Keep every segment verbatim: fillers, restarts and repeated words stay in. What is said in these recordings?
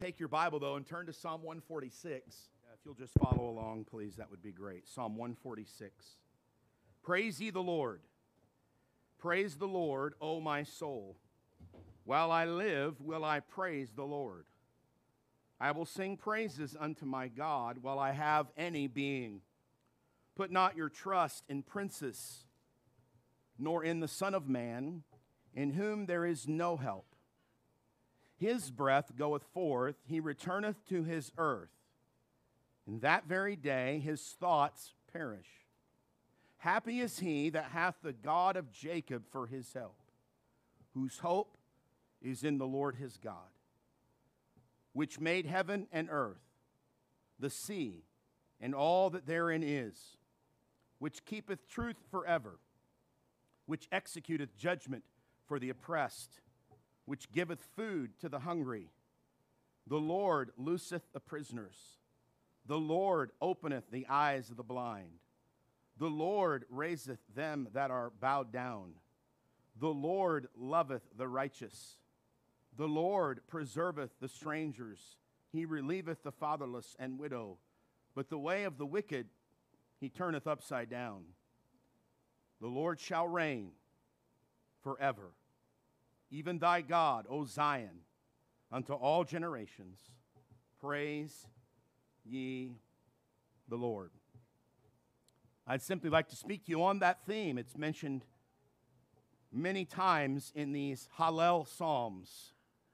take your Bible, though, and turn to Psalm one forty-six. Uh, if you'll just follow along, please, that would be great. Psalm one forty-six. Praise ye the Lord. Praise the Lord, O my soul. While I live, will I praise the Lord. I will sing praises unto my God while I have any being. Put not your trust in princes, nor in the Son of Man, in whom there is no help. His breath goeth forth, he returneth to his earth. In that very day his thoughts perish. Happy is he that hath the God of Jacob for his help, whose hope is in the Lord his God, which made heaven and earth, the sea, and all that therein is, which keepeth truth forever, which executeth judgment for the oppressed, which giveth food to the hungry. The Lord looseth the prisoners. The Lord openeth the eyes of the blind. The Lord raiseth them that are bowed down. The Lord loveth the righteous. The Lord preserveth the strangers. He relieveth the fatherless and widow. But the way of the wicked he turneth upside down. The Lord shall reign forever. Even thy God, O Zion, unto all generations. Praise ye the Lord. I'd simply like to speak to you on that theme. It's mentioned many times in these Hallel Psalms.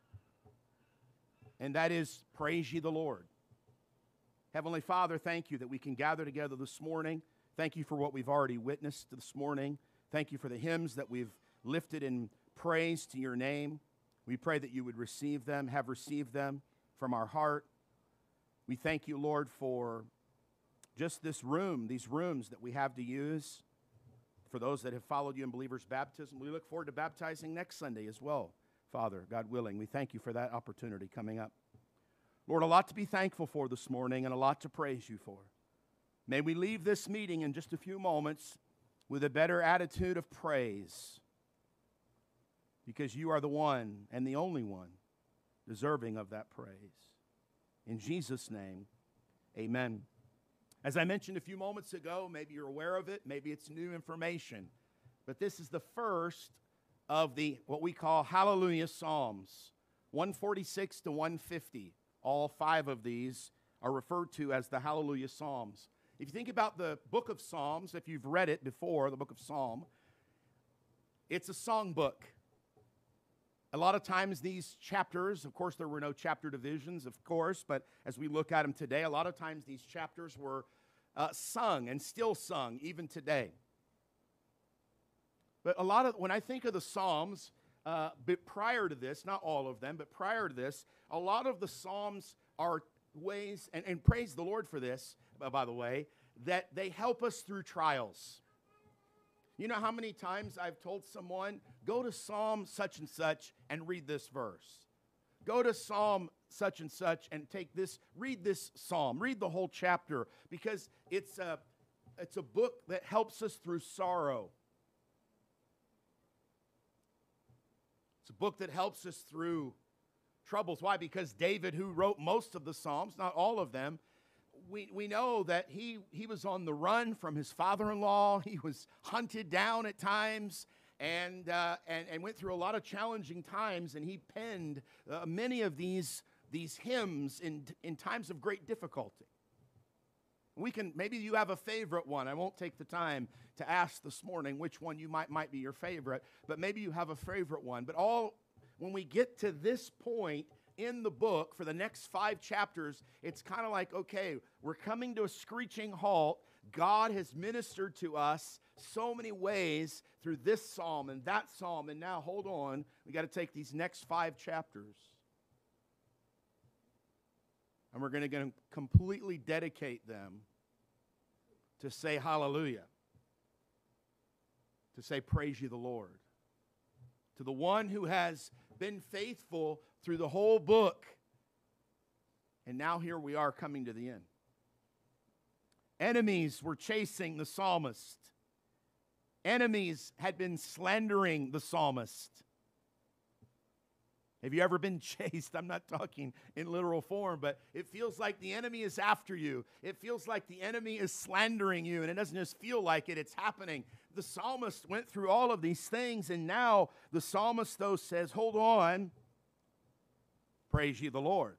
And that is, praise ye the Lord. Heavenly Father, thank you that we can gather together this morning. Thank you for what we've already witnessed this morning. Thank you for the hymns that we've lifted in praise to your name. We pray that you would receive them, have received them from our heart. We thank you, Lord, for just this room, these rooms that we have to use for those that have followed you in believers' baptism. We look forward to baptizing next Sunday as well, Father, God willing. We thank you for that opportunity coming up. Lord, a lot to be thankful for this morning and a lot to praise you for. May we leave this meeting in just a few moments with a better attitude of praise, because you are the one and the only one deserving of that praise. In Jesus' name, amen. As I mentioned a few moments ago, maybe you're aware of it, maybe it's new information, but this is the first of the, what we call Hallelujah Psalms, one forty-six to one fifty. All five of these are referred to as the Hallelujah Psalms. If you think about the book of Psalms, if you've read it before, the book of Psalm, it's a song book. A lot of times these chapters, of course there were no chapter divisions, of course, but as we look at them today, a lot of times these chapters were uh, sung and still sung even today. But a lot of, when I think of the Psalms, uh, but prior to this, not all of them, but prior to this, a lot of the Psalms are ways, and, and praise the Lord for this, by the way, that they help us through trials. You know how many times I've told someone, go to Psalm such and such and read this verse. Go to Psalm such and such and take this, read this psalm, read the whole chapter, because it's a, it's a book that helps us through sorrow. It's a book that helps us through troubles. Why? Because David, who wrote most of the Psalms, not all of them, we, we know that he, he was on the run from his father-in-law. He was hunted down at times and, uh, and, and went through a lot of challenging times, and he penned uh, many of these, these hymns in, in times of great difficulty. We can, maybe you have a favorite one. I won't take the time to ask this morning which one you might, might be your favorite, but maybe you have a favorite one. But all, when we get to this point in the book for the next five chapters, it's kind of like, okay, we're coming to a screeching halt. God has ministered to us so many ways through this psalm and that psalm, and now, hold on, we got to take these next five chapters, and we're going to completely dedicate them to say hallelujah, to say praise ye the Lord, to the one who has been faithful through the whole book. And now here we are coming to the end. Enemies were chasing the psalmist. Enemies had been slandering the psalmist. Have you ever been chased? I'm not talking in literal form, but it feels like the enemy is after you. It feels like the enemy is slandering you, and it doesn't just feel like it, it's happening. The psalmist went through all of these things, and now the psalmist, though, says, hold on, praise ye the Lord.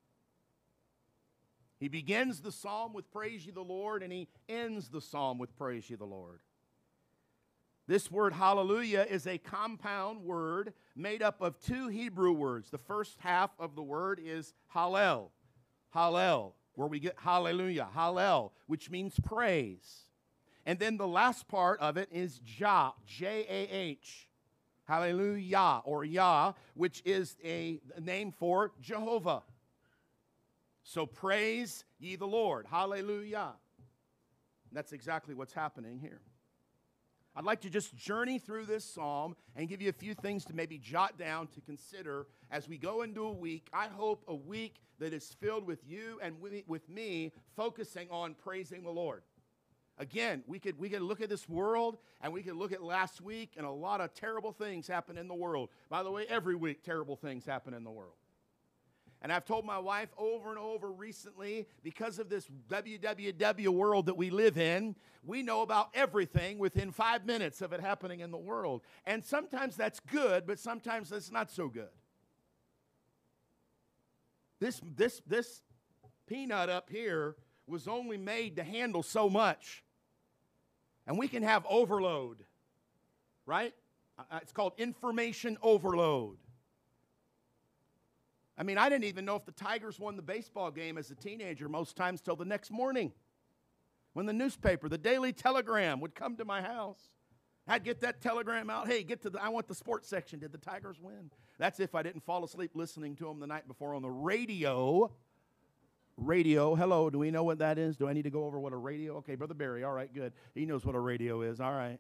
He begins the psalm with praise ye the Lord, and he ends the psalm with praise ye the Lord. This word hallelujah is a compound word made up of two Hebrew words. The first half of the word is hallel, hallel, where we get hallelujah, hallel, which means praise. And then the last part of it is Jah, J A H, hallelujah, or Yah, which is a name for Jehovah. So praise ye the Lord, hallelujah. That's exactly what's happening here. I'd like to just journey through this psalm and give you a few things to maybe jot down to consider as we go into a week. I hope a week that is filled with you and with me focusing on praising the Lord. Again, we could, we could look at this world and we could look at last week, and a lot of terrible things happen in the world. By the way, every week terrible things happen in the world. And I've told my wife over and over recently, because of this W W W world that we live in, we know about everything within five minutes of it happening in the world. And sometimes that's good, but sometimes that's not so good. This, this, this peanut up here was only made to handle so much. And we can have overload, right? It's called information overload. I mean, I didn't even know if the Tigers won the baseball game as a teenager most times till the next morning, when the newspaper, the Daily Telegram, would come to my house. I'd get that telegram out. Hey, get to the, I want the sports section. Did the Tigers win? That's if I didn't fall asleep listening to them the night before on the radio. Radio, hello, do we know what that is? Do I need to go over what a radio? Okay, Brother Barry, all right, good. He knows what a radio is, all right.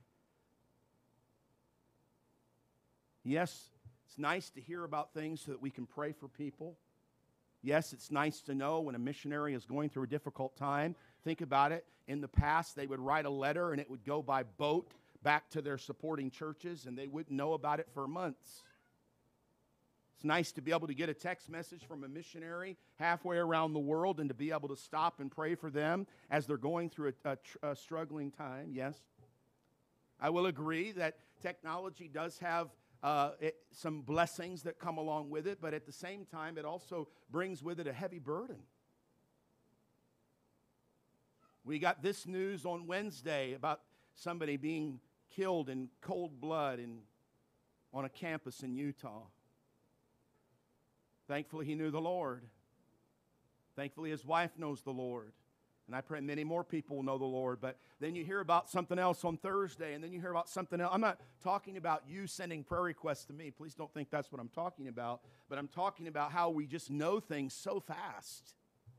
Yes, it's nice to hear about things so that we can pray for people. Yes, it's nice to know when a missionary is going through a difficult time. Think about it. In the past, they would write a letter and it would go by boat back to their supporting churches, and they wouldn't know about it for months. It's nice to be able to get a text message from a missionary halfway around the world and to be able to stop and pray for them as they're going through a, a, a struggling time. Yes. I will agree that technology does have Uh, it, some blessings that come along with it, but at the same time, it also brings with it a heavy burden. We got this news on Wednesday about somebody being killed in cold blood in, on a campus in Utah. Thankfully, he knew the Lord. Thankfully, his wife knows the Lord. And I pray many more people will know the Lord. But then you hear about something else on Thursday, and then you hear about something else. I'm not talking about you sending prayer requests to me. Please don't think that's what I'm talking about. But I'm talking about how we just know things so fast.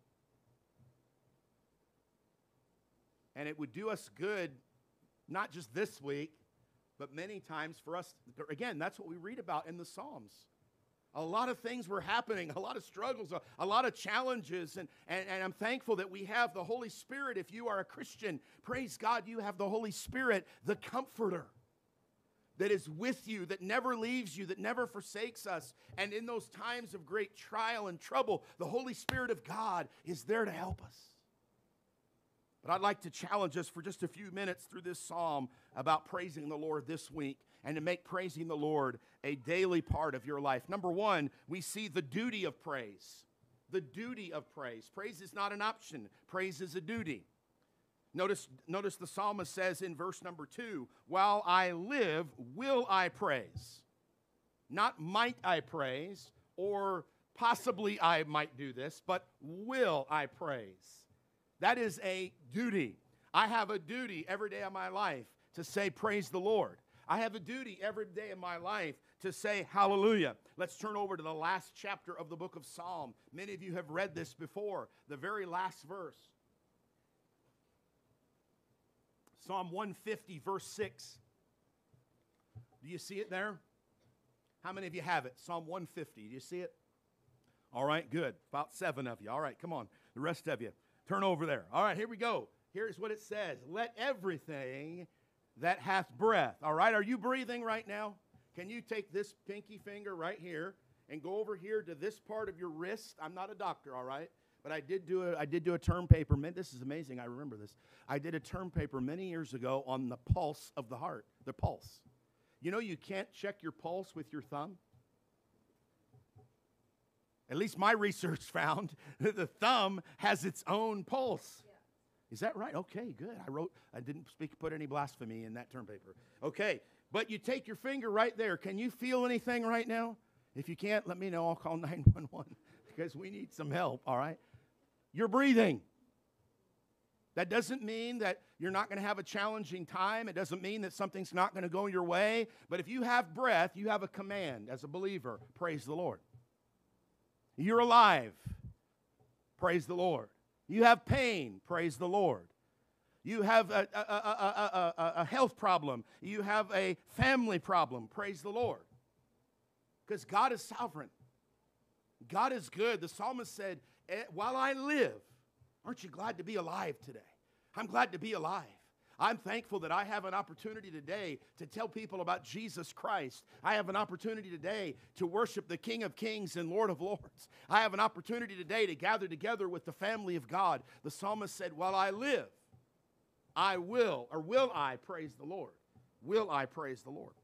And it would do us good, not just this week, but many times for us. Again, that's what we read about in the Psalms. A lot of things were happening, a lot of struggles, a, a lot of challenges, and, and, and I'm thankful that we have the Holy Spirit. If you are a Christian, praise God, you have the Holy Spirit, the Comforter, that is with you, that never leaves you, that never forsakes us. And in those times of great trial and trouble, the Holy Spirit of God is there to help us. But I'd like to challenge us for just a few minutes through this psalm about praising the Lord this week, and to make praising the Lord a daily part of your life. Number one, we see the duty of praise. The duty of praise. Praise is not an option. Praise is a duty. Notice, notice the psalmist says in verse number two, while I live, will I praise. Not might I praise, or possibly I might do this, but will I praise. That is a duty. I have a duty every day of my life to say praise the Lord. I have a duty every day of my life to say hallelujah. Let's turn over to the last chapter of the book of Psalm. Many of you have read this before. The very last verse. Psalm one fifty, verse six. Do you see it there? How many of you have it? Psalm one fifty. Do you see it? All right, good. About seven of you. All right, come on. The rest of you. Turn over there. All right, here we go. Here's what it says. Let everything that hath breath. All right, are you breathing right now? Can you take this pinky finger right here and go over here to this part of your wrist. I'm not a doctor, all right? But I did do a, I did do a term paper. Man, this is amazing. I remember this. I did a term paper many years ago on the pulse of the heart, the pulse. You know you can't check your pulse with your thumb? At least my research found that the thumb has its own pulse. Yeah. Is that right? Okay, good. I wrote, I didn't speak, put any blasphemy in that term paper. Okay, but you take your finger right there. Can you feel anything right now? If you can't, let me know. I'll call nine one one because we need some help, all right? You're breathing. That doesn't mean that you're not going to have a challenging time. It doesn't mean that something's not going to go your way. But if you have breath, you have a command as a believer. Praise the Lord. You're alive. Praise the Lord. You have pain. Praise the Lord. You have a, a, a, a, a health problem. You have a family problem. Praise the Lord. Because God is sovereign. God is good. The psalmist said, while I live, aren't you glad to be alive today? I'm glad to be alive. I'm thankful that I have an opportunity today to tell people about Jesus Christ. I have an opportunity today to worship the King of Kings and Lord of Lords. I have an opportunity today to gather together with the family of God. The psalmist said, while I live, I will, or will I praise the Lord? Will I praise the Lord?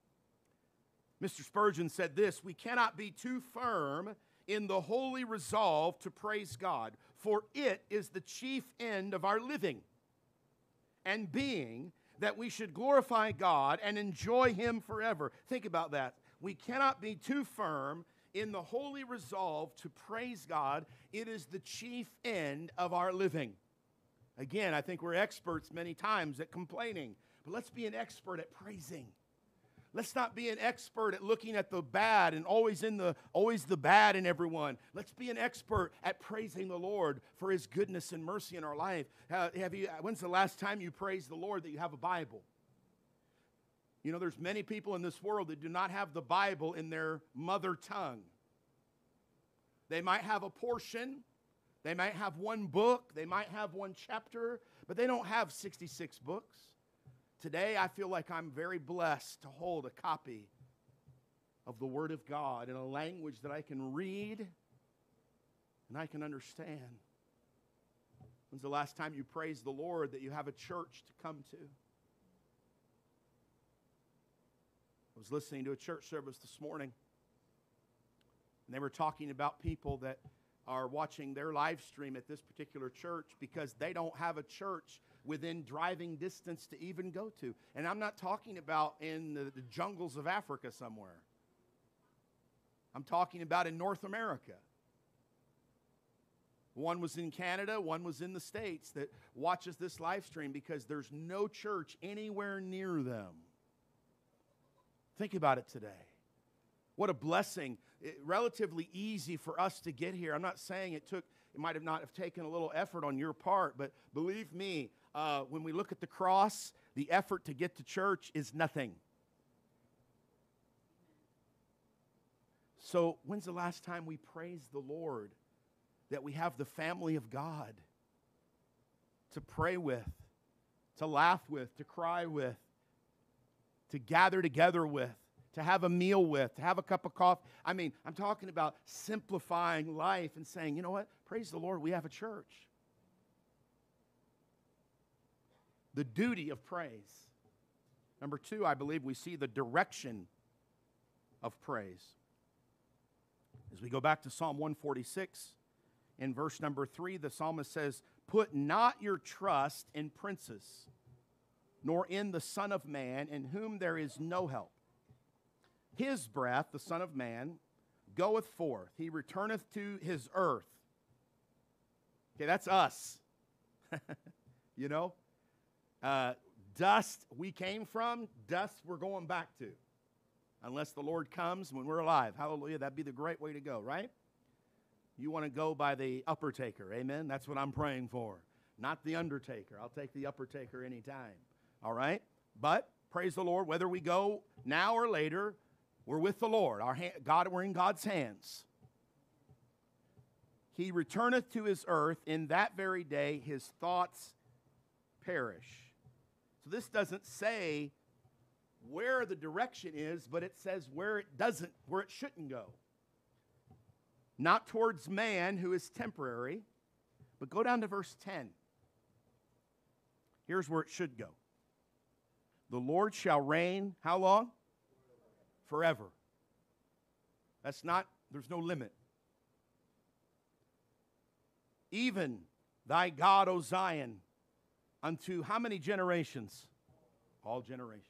Mister Spurgeon said this, we cannot be too firm in the holy resolve to praise God, for it is the chief end of our living and being, that we should glorify God and enjoy Him forever. Think about that. We cannot be too firm in the holy resolve to praise God. It is the chief end of our living. Again, I think we're experts many times at complaining, but let's be an expert at praising. Let's not be an expert at looking at the bad and always in the always the bad in everyone. Let's be an expert at praising the Lord for His goodness and mercy in our life. Uh, have you? When's the last time you praised the Lord that you have a Bible? You know, there's many people in this world that do not have the Bible in their mother tongue. They might have a portion. They might have one book. They might have one chapter, but they don't have sixty-six books. Today, I feel like I'm very blessed to hold a copy of the Word of God in a language that I can read and I can understand. When's the last time you praised the Lord that you have a church to come to? I was listening to a church service this morning, and they were talking about people that are watching their live stream at this particular church because they don't have a church within driving distance to even go to. And I'm not talking about in the, the jungles of Africa somewhere. I'm talking about in North America. One was in Canada, one was in the States that watches this live stream because there's no church anywhere near them. Think about it today. What a blessing. It, relatively easy for us to get here. I'm not saying it took, it might have not have taken a little effort on your part, but believe me, uh, when we look at the cross, the effort to get to church is nothing. So when's the last time we praised the Lord that we have the family of God to pray with, to laugh with, to cry with, to gather together with, to have a meal with, to have a cup of coffee? I mean, I'm talking about simplifying life and saying, you know what? Praise the Lord, we have a church. The duty of praise. Number two, I believe we see the direction of praise. As we go back to Psalm one forty-six, in verse number three, the psalmist says, "Put not your trust in princes, nor in the Son of Man, in whom there is no help. His breath, the Son of Man, goeth forth. He returneth to his earth." Okay, that's us. You know? Uh, dust we came from, dust we're going back to. Unless the Lord comes when we're alive. Hallelujah, that'd be the great way to go, right? You want to go by the upper taker, amen? That's what I'm praying for. Not the undertaker. I'll take the upper taker anytime, all right? But, praise the Lord, whether we go now or later, we're with the Lord. Our hand, God, we're in God's hands. He returneth to his earth. In that very day, his thoughts perish. So this doesn't say where the direction is, but it says where it doesn't, where it shouldn't go. not towards man who is temporary, but go down to verse ten. Here's where it should go. The Lord shall reign, how long? Forever. That's not, there's no limit. Even thy God, O Zion, unto how many generations? All generations.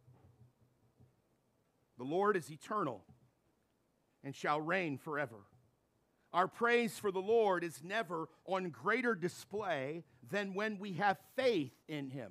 The Lord is eternal and shall reign forever. Our praise for the Lord is never on greater display than when we have faith in Him.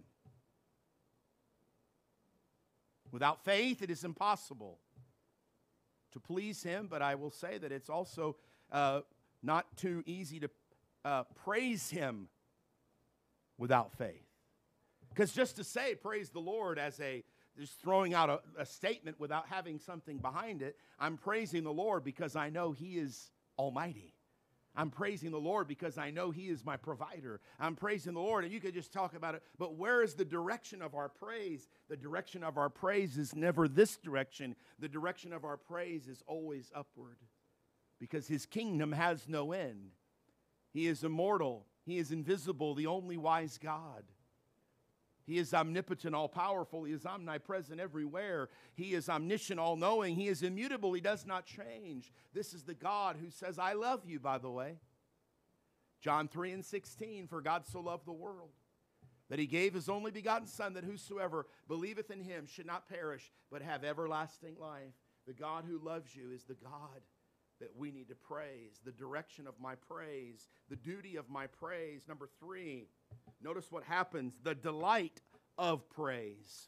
Without faith, it is impossible to please Him, but I will say that it's also uh, not too easy to uh, praise Him without faith. Because just to say praise the Lord as a just throwing out a, a statement without having something behind it, I'm praising the Lord because I know He is almighty. I'm praising the Lord because I know He is my provider. I'm praising the Lord, and you could just talk about it, but where is the direction of our praise? The direction of our praise is never this direction. The direction of our praise is always upward because His kingdom has no end. He is immortal. He is invisible, the only wise God. He is omnipotent, all-powerful. He is omnipresent everywhere. He is omniscient, all-knowing. He is immutable. He does not change. This is the God who says, I love you, by the way. John three and sixteen, for God so loved the world, that He gave His only begotten Son, that whosoever believeth in Him should not perish, but have everlasting life. The God who loves you is the God that we need to praise. The direction of my praise, the duty of my praise. Number three, notice what happens, the delight of praise.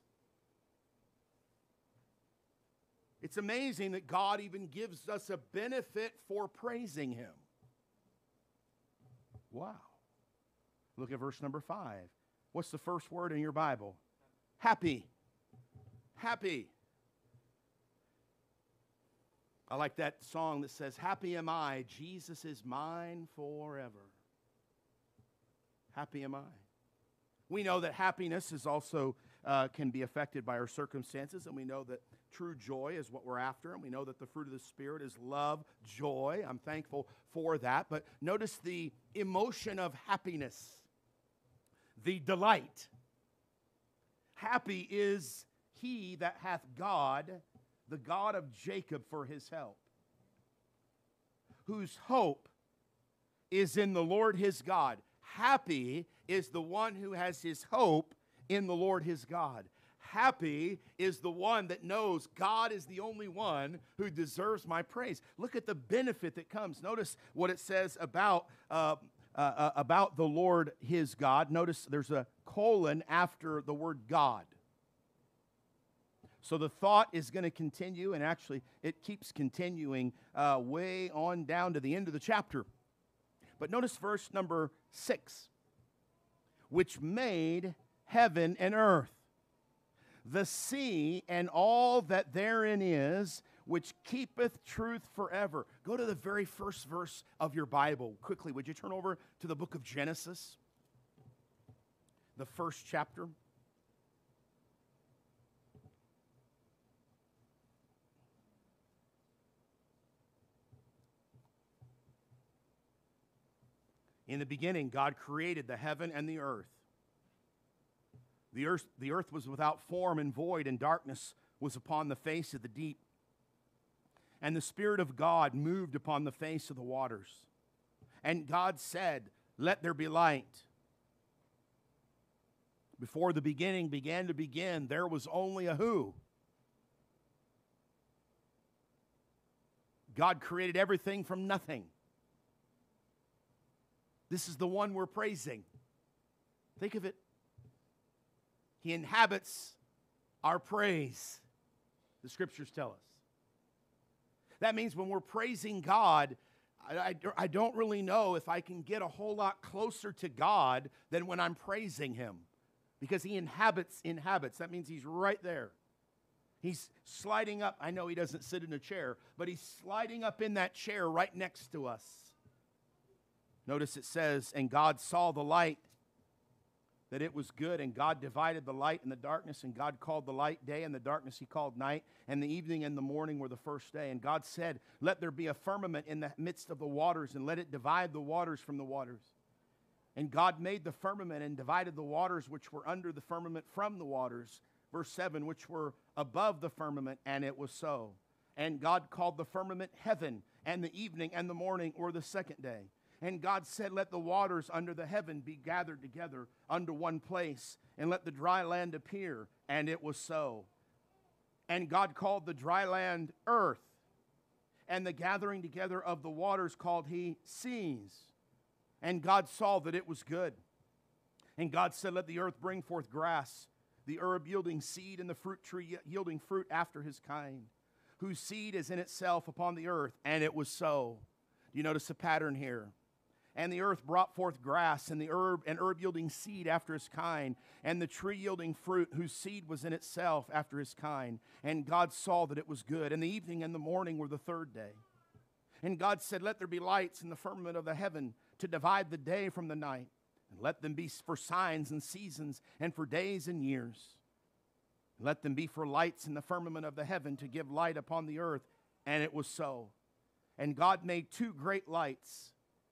It's amazing that God even gives us a benefit for praising Him. Wow. Look at verse number five. What's the first word in your Bible? Happy. Happy. I like that song that says, happy am I, Jesus is mine forever. Happy am I. We know that happiness is also uh, can be affected by our circumstances, and we know that true joy is what we're after, and we know that the fruit of the Spirit is love, joy. I'm thankful for that, but notice the emotion of happiness, the delight. Happy is he that hath God, the God of Jacob, for his help, whose hope is in the Lord his God. Happy is the one who has his hope in the Lord his God. Happy is the one that knows God is the only one who deserves my praise. Look at the benefit that comes. Notice what it says about, uh, uh, about the Lord his God. Notice there's a colon after the word God. So the thought is going to continue, and actually it keeps continuing uh, way on down to the end of the chapter. But notice verse number six. Which made heaven and earth, the sea and all that therein is, which keepeth truth forever. Go to the very first verse of your Bible. Quickly, would you turn over to the book of Genesis? The first chapter. In the beginning, God created the heaven and the earth. The earth, the earth was without form and void, and darkness was upon the face of the deep. And the Spirit of God moved upon the face of the waters. And God said, let there be light. Before the beginning began to begin, there was only a who? God created everything from nothing. This is the one we're praising. Think of it. He inhabits our praise, the scriptures tell us. That means when we're praising God, I, I, I don't really know if I can get a whole lot closer to God than when I'm praising Him. Because He inhabits, inhabits. That means He's right there. He's sliding up. I know He doesn't sit in a chair, but He's sliding up in that chair right next to us. Notice it says, and God saw the light, that it was good, and God divided the light and the darkness, and God called the light day, and the darkness he called night, and the evening and the morning were the first day. And God said, let there be a firmament in the midst of the waters, and let it divide the waters from the waters. And God made the firmament and divided the waters which were under the firmament from the waters, verse seven, which were above the firmament, and it was so. And God called the firmament heaven, and the evening and the morning were the second day. And God said, let the waters under the heaven be gathered together unto one place, and let the dry land appear. And it was so. And God called the dry land earth, and the gathering together of the waters called he seas. And God saw that it was good. And God said, let the earth bring forth grass, the herb yielding seed, and the fruit tree yielding fruit after his kind, whose seed is in itself upon the earth. And it was so. Do you notice a pattern here? And the earth brought forth grass, and the herb and herb yielding seed after his kind, and the tree yielding fruit, whose seed was in itself after his kind. And God saw that it was good. And the evening and the morning were the third day. And God said, let there be lights in the firmament of the heaven to divide the day from the night, and let them be for signs and seasons, and for days and years. And let them be for lights in the firmament of the heaven to give light upon the earth. And it was so. And God made two great lights.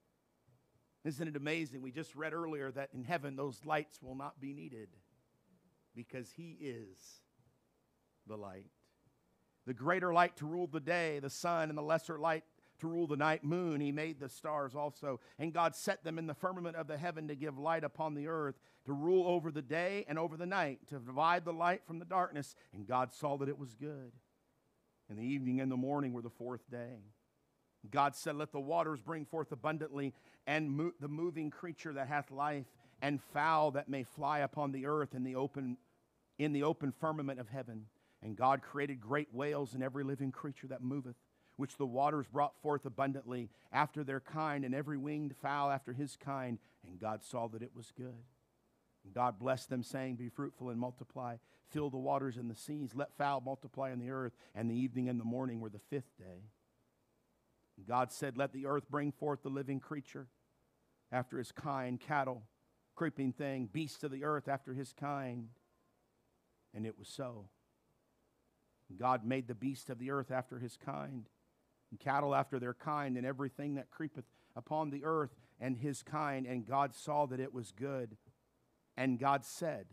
Isn't it amazing? We just read earlier that in heaven those lights will not be needed because he is the light. The greater light to rule the day, the sun, and the lesser light to rule the night, moon. He made the stars also. And God set them in the firmament of the heaven to give light upon the earth, to rule over the day and over the night, to divide the light from the darkness. And God saw that it was good. And the evening and the morning were the fourth day. God said, let the waters bring forth abundantly, and mo- the moving creature that hath life, and fowl that may fly upon the earth in the open in the open firmament of heaven. And God created great whales and every living creature that moveth, which the waters brought forth abundantly after their kind, and every winged fowl after his kind. And God saw that it was good. And God blessed them, saying, be fruitful and multiply, fill the waters and the seas, let fowl multiply on the earth. And the evening and the morning were the fifth day. God said, let the earth bring forth the living creature after his kind, cattle, creeping thing, beasts of the earth after his kind. And it was so. God made the beasts of the earth after his kind, and cattle after their kind, and everything that creepeth upon the earth and his kind. And God saw that it was good. And God said,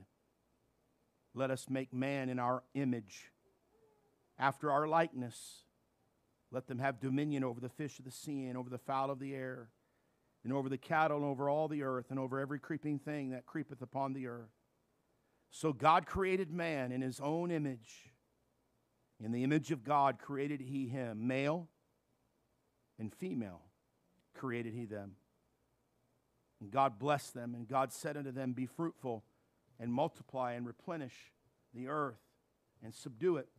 let us make man in our image, after our likeness. Let them have dominion over the fish of the sea, and over the fowl of the air, and over the cattle, and over all the earth, and over every creeping thing that creepeth upon the earth. So God created man in his own image. In the image of God created he him. Male and female created he them. And God blessed them, and God said unto them, be fruitful, and multiply, and replenish the earth, and subdue it,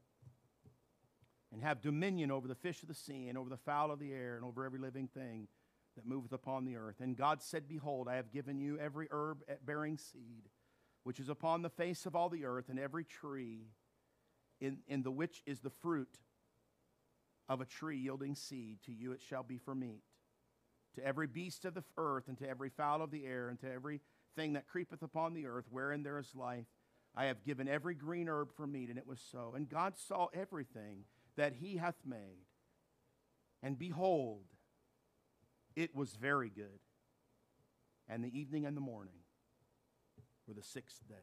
and have dominion over the fish of the sea, and over the fowl of the air, and over every living thing that moveth upon the earth. And God said, behold, I have given you every herb bearing seed, which is upon the face of all the earth, and every tree, in, in the which is the fruit of a tree yielding seed. To you it shall be for meat. To every beast of the earth, and to every fowl of the air, and to every thing that creepeth upon the earth, wherein there is life, I have given every green herb for meat. And it was so. And God saw everything that he hath made, and behold, it was very good. And the evening and the morning were the sixth day.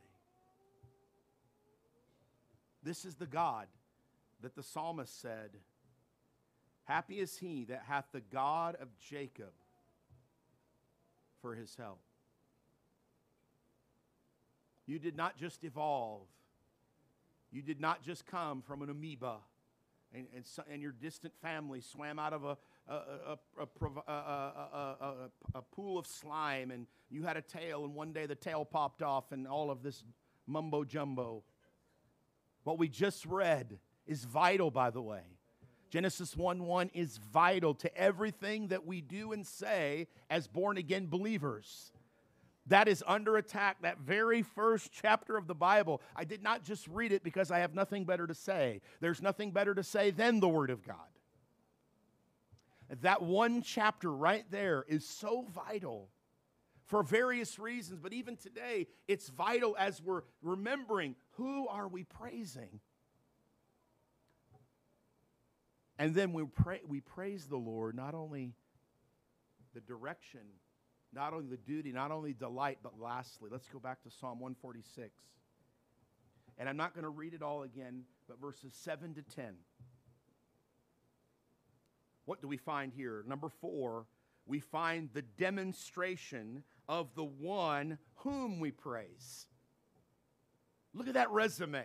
This is the God that the psalmist said, happy is he that hath the God of Jacob for his help. You did not just evolve. You did not just come from an amoeba, and, and, so, and your distant family swam out of a, a, a, a, a, a pool of slime, and you had a tail, and one day the tail popped off, and all of this mumbo jumbo. What we just read is vital, by the way. Genesis one one is vital to everything that we do and say as born-again believers. That is under attack, that very first chapter of the Bible. I did not just read it because I have nothing better to say. There's nothing better to say than the Word of God. That one chapter right there is so vital for various reasons, but even today, it's vital as we're remembering, who are we praising? And then we pray, we praise the Lord, not only the direction, not only the duty, not only delight, but lastly, let's go back to Psalm one forty-six. And I'm not going to read it all again, but verses seven to ten. What do we find here? Number four, we find the demonstration of the one whom we praise. Look at that resume.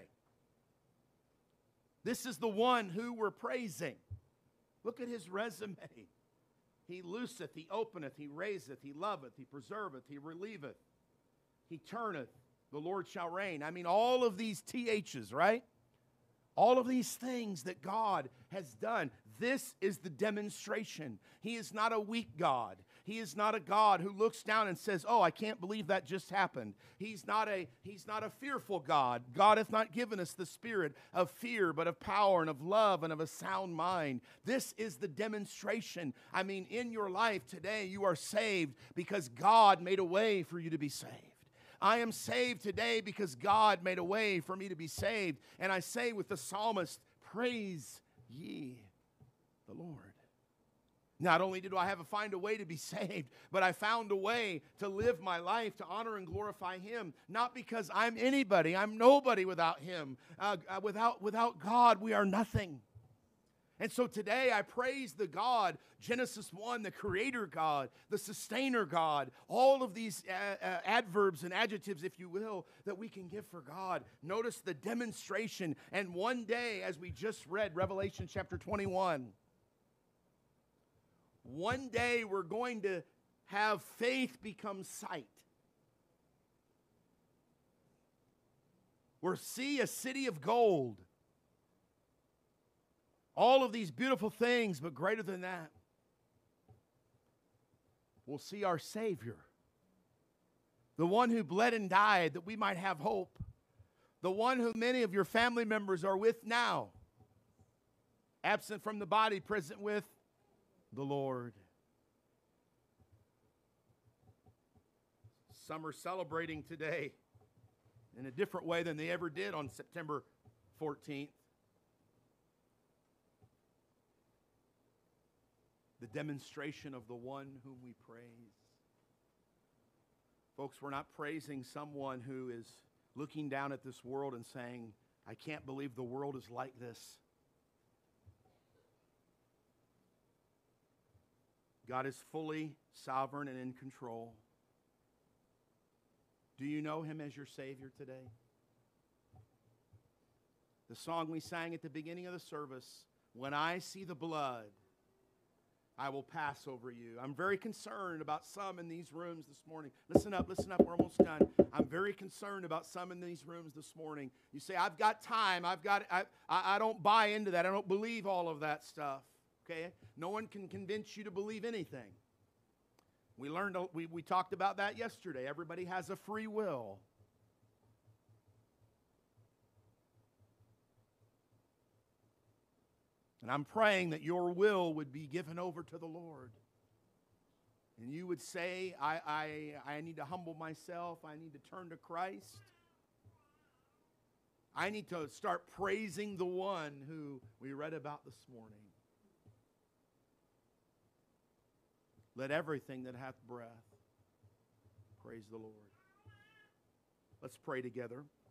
This is the one who we're praising. Look at his resume. He looseth, he openeth, he raiseth, he loveth, he preserveth, he relieveth, he turneth, the Lord shall reign. I mean, all of these T H's, right? All of these things that God has done. This is the demonstration. He is not a weak God. He is not a God who looks down and says, oh, I can't believe that just happened. He's not a, he's not a fearful God. God hath not given us the spirit of fear, but of power and of love and of a sound mind. This is the demonstration. I mean, in your life today, you are saved because God made a way for you to be saved. I am saved today because God made a way for me to be saved. And I say with the psalmist, praise ye the Lord. Not only did I have to find a way to be saved, but I found a way to live my life to honor and glorify Him. Not because I'm anybody. I'm nobody without Him. Uh, without, without God, we are nothing. And so today I praise the God, Genesis one, the creator God, the sustainer God, all of these uh, uh, adverbs and adjectives, if you will, that we can give for God. Notice the demonstration. And one day, as we just read, Revelation chapter twenty-one, one day we're going to have faith become sight. We'll see a city of gold. All of these beautiful things, but greater than that, we'll see our Savior, the one who bled and died that we might have hope, the one who many of your family members are with now, absent from the body, present with the Lord. Some are celebrating today in a different way than they ever did on September fourteenth. The demonstration of the one whom we praise. Folks, we're not praising someone who is looking down at this world and saying, I can't believe the world is like this. God is fully sovereign and in control. Do you know Him as your Savior today? The song we sang at the beginning of the service, when I see the blood, I will pass over you. I'm very concerned about some in these rooms this morning. Listen up, listen up, we're almost done. I'm very concerned about some in these rooms this morning. You say, I've got time, I've got, I, I, I don't buy into that, I don't believe all of that stuff, okay? No one can convince you to believe anything. We learned, we, we talked about that yesterday. Everybody has a free will. And I'm praying that your will would be given over to the Lord. And you would say, I, I, I need to humble myself. I need to turn to Christ. I need to start praising the one who we read about this morning. Let everything that hath breath praise the Lord. Let's pray together.